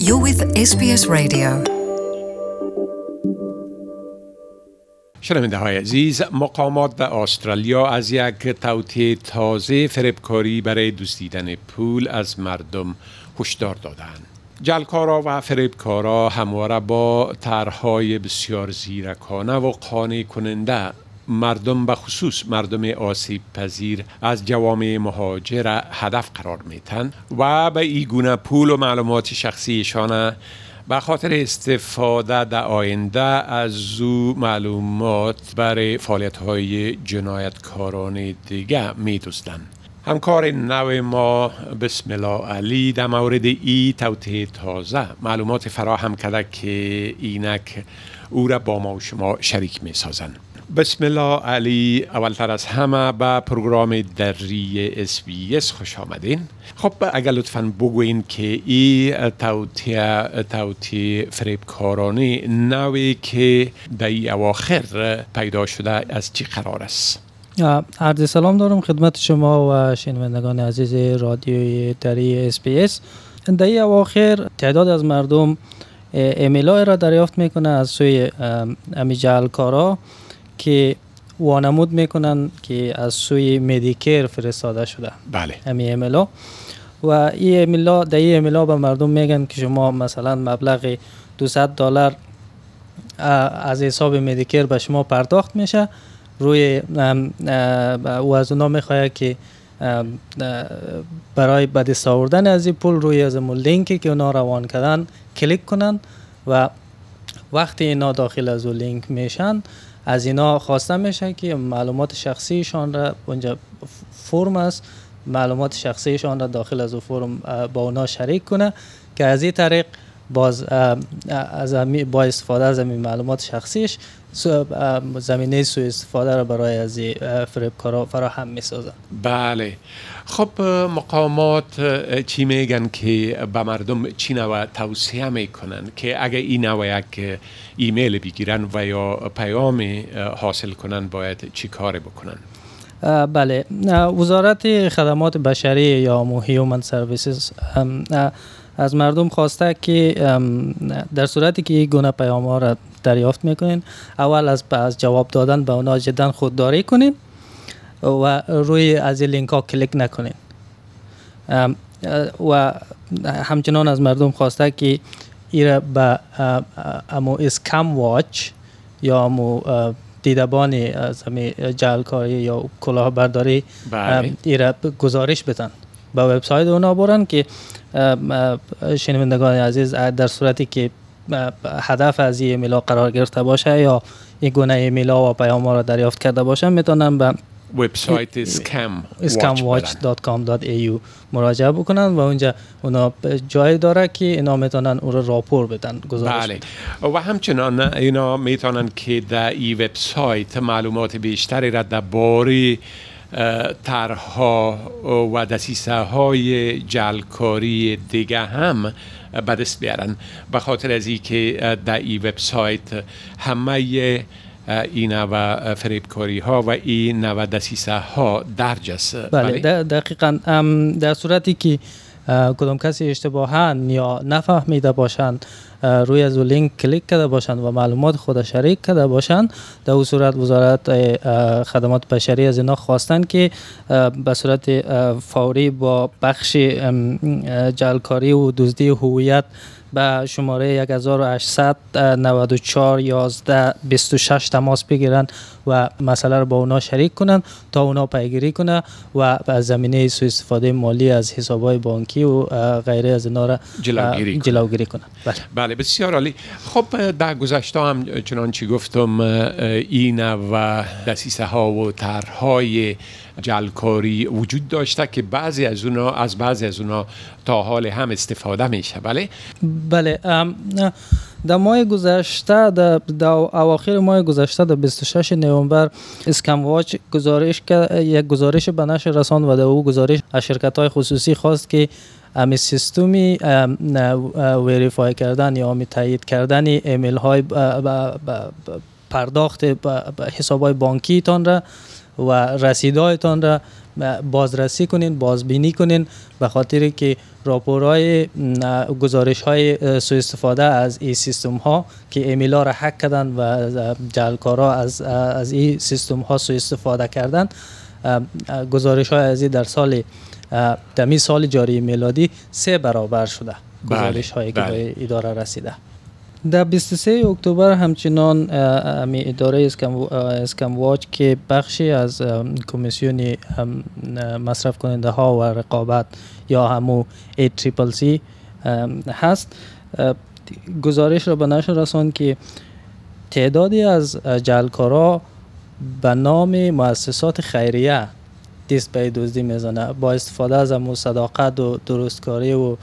You're with SBS Radio. شنونده های عزیز، مقامات در استرالیا از یک توطئه تازه فریبکاری برای دزدیدن پول از مردم هشدار دادند. جعلکارا و فریبکارا همواره با طرح‌های بسیار زیرکانه و قانع کننده مردم به خصوص مردم آسیب پذیر از جوامع مهاجر هدف قرار میتن و به این گونه پول و معلومات شخصیشان به خاطر استفاده در آینده از او معلومات برای فعالیت‌های جنایتکارانه دیگه می‌دزدند. همکار نو ما بسم الله علی در مورد این توطئه تازه معلومات فراهم کرده که اینک او را با ما و شما شریک می‌سازند. بسم الله علی، اولتر از همه به پروگرام دری SBS خوش آمدین. خب اگر لطفاً بگوین که این توطئه فریبکارانه نوعی که در این اواخر پیدا شده از چی قرار است؟ عرض سلام دارم خدمت شما و شنوندگان عزیز رادیوی دری SBS. در این اواخر تعداد از مردم ایمیل‌های را دریافت میکنه از سوی امی جعلکارا که وانمود میکنن که از سوی مدیکر فرستاده شده. بله. امی ایمیلا و این ایمیلا در این ایمیلا به مردم میگن که شما مثلا مبلغ $200 از حساب مدیکر به شما پرداخت میشه. روی و از اونا میخواد که برای به دست آوردن از این پول روی از لینکی که اونا روان کردن کلیک کنن و وقتی اینا داخل از اون لینک میشن از اینا خواسته میشه که معلومات شخصیشان را اونجا فرم است، معلومات شخصیشان را داخل از اون فرم با اونا شریک کنه که از این طریق باز با استفاده از این معلومات شخصیش زمینه سوء استفاده را برای از فریبکارا فراهم میسازن. بله. خب مقامات چی میگن که به مردم چی نوع توصیه میکنن که اگه این نوع یک ایمیل بگیرن و یا پیام حاصل کنن باید چی کار بکنن؟ بله، وزارت خدمات بشری یا هیومن سرویسز از مردم خواسته که در صورتی که این گونه پیام ها را دریافت میکنین اول از جواب دادن به اونا جدا خودداری کنین و روی از این لینک ها کلیک نکنین و همچنان از مردم خواسته که ایره به امو اسکم واچ یا امو دیدبان از همه جعلکاری یا کلاهبرداری ایره گزارش بدن به وبسایت اونا برن که شنوندگان عزیز در صورتی که هدف از این ایمیل ها قرار گرفته باشه یا این گونه ایمیل ها و پیام ها را دریافت کرده باشن میتونن به وبسایت scamwatch.com.au مراجعه بکنن و اونجا اونا جای داره که اینا میتونن اون رو راپور بدن، گزارش بدن. و همچنان اینا میتونن که در این وبسایت معلومات بیشتری را درباره طرح‌ها و دسیسه های جعلکاری دیگه هم به دست بیارن، به خاطر از اینکه در این وبسایت همه این نوع فریبکاری ها و این نوع دسیسه ها درج است. بله دقیقاً. در صورتی که کدام کسی اشتباهاً یا نفهمیده باشند روی از لینک کلیک کرده باشند و معلومات خود شریک کرده باشند، در اون صورت وزارت خدمات بشری از اینا خواستن که به صورت فوری با بخش جعلکاری و دزدی هویت به شماره 1894 11 26 تماس بگیرن و مسئله رو با اونا شریک کنن تا اونا پیگیری کنه و از زمینه سوء استفاده مالی از حساب‌های بانکی و غیره از اینا را جلوگیری کنن. بله بسیار عالی. خب در گذشته هم چنانچه گفتم این و دسیسه ها و طرح‌های جعلکاری وجود داشته که بعضی از اونا تا حال هم استفاده میشه. بله. در ماه گذشته در اواخر ماه گذشته در 26 نوامبر اسکم واچ یک گزارش به نشر رساند و در او گزارش از شرکت‌های خصوصی خواست که امی سیستمی وریفای کردن یا امی تایید کردن ایمیل های پرداخت حساب‌های بانکی تان را و رسیدهایتان را بازرسی کنین، بازبینی کنین، به خاطر که راپورهای گزارش های سوء استفاده از این سیستم ها که ایمیلا را هک کردن و جعلکارا از این سیستم ها سوء استفاده کردن، گزارش های از این در دمی سال جاری میلادی 3 برابر شده. گزارش هایی که به اداره رسیده. در 23 اکتبر همچنان اداره اسکم واچ که بخشی از کمیسیون مصرف کننده ها و رقابت یا همو ACCC هست، گزارش را به نشر رساند که تعدادی از جعلکارا به نام مؤسسات خیریه دست به دزدی میزنه، با استفاده از همو صداقت و درستکاری و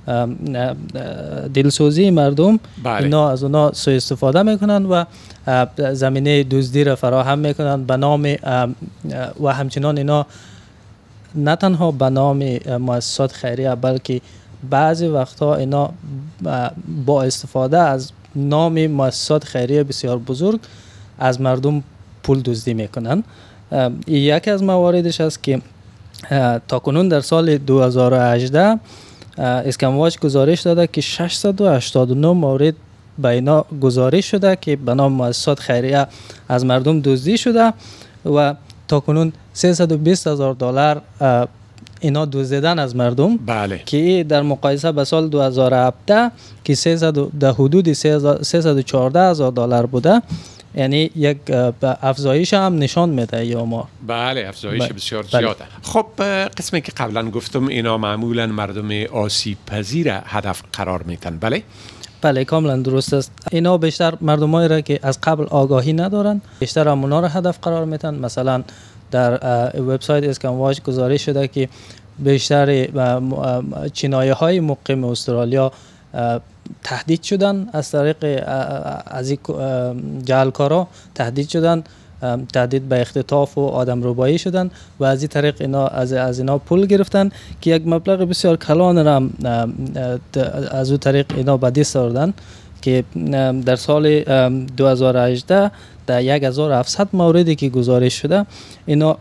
دلسوزی مردم. اینا از اونا سوء استفاده میکنن و زمینه دزدی را فراهم میکنن به نام و همچنان اینا نه تنها به نام مؤسسات خیریه بلکه بعضی وقتها اینا با استفاده از نام مؤسسات خیریه بسیار بزرگ از مردم پول دزدی میکنن. یکی از مواردش است که تاکنون در سال 2018 اسکم واچ گزارش داده که 689 مورد به اینا گزارش شده که به نام مؤسسات خیریه از مردم دزدی شده و تاکنون $320,000 اینا دزدیدن از مردم. بله. که در مقایسه به سال 2017 که در حدود $314,000 بوده، یعنی یک افزایش هم نشان میده یا ما. بله، افزایش بسیار زیاده. خب قسمی که قبلا گفتم اینا معمولا مردم آسیب پذیر هدف قرار میتن. بله کاملا درست است. اینا بیشتر مردمایی را که از قبل آگاهی ندارن بیشتر همونا را هدف قرار میتن. مثلا در وبسایت اسکم واچ گزارش شده که بیشتر چینایی های مقیم استرالیا تهدید شدن از طریق از جعلکارا، تهدید شدن، تهدید به اختطاف و آدم ربایی شدن و از این طریق اینا از اینا پول گرفتن که یک مبلغ بسیار کلان را از اون طریق اینا به دست آوردن که در سال 2018 در 1700 موردی که گزارش شده اینا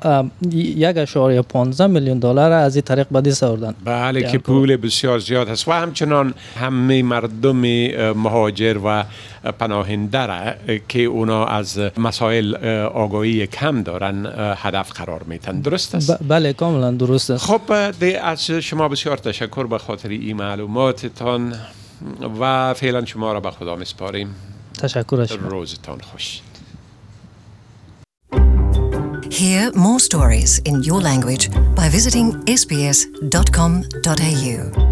$1.15 میلیون از این طریق به دست آوردن. بله که پول بسیار زیاد است و همچنان همه مردم مهاجر و پناهنده را که اونا از مسائل آگاهی کم دارن هدف قرار میتن. درست است؟ بله کاملا درست است. خب از شما بسیار تشکر به خاطر این معلوماتتان و فعلا شما را به خدا میسپاریم. تشکر از شما. روزتان خوش. Hear more stories in your language by visiting sbs.com.au.